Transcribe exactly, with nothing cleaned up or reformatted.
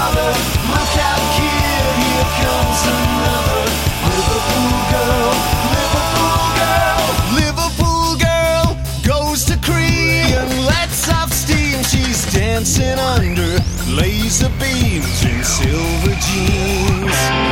holler, look out kid, here comes another Liverpool girl, Liverpool girl. Liverpool girl goes to Cree and lets off steam. She's dancing under laser beams in silver jeans.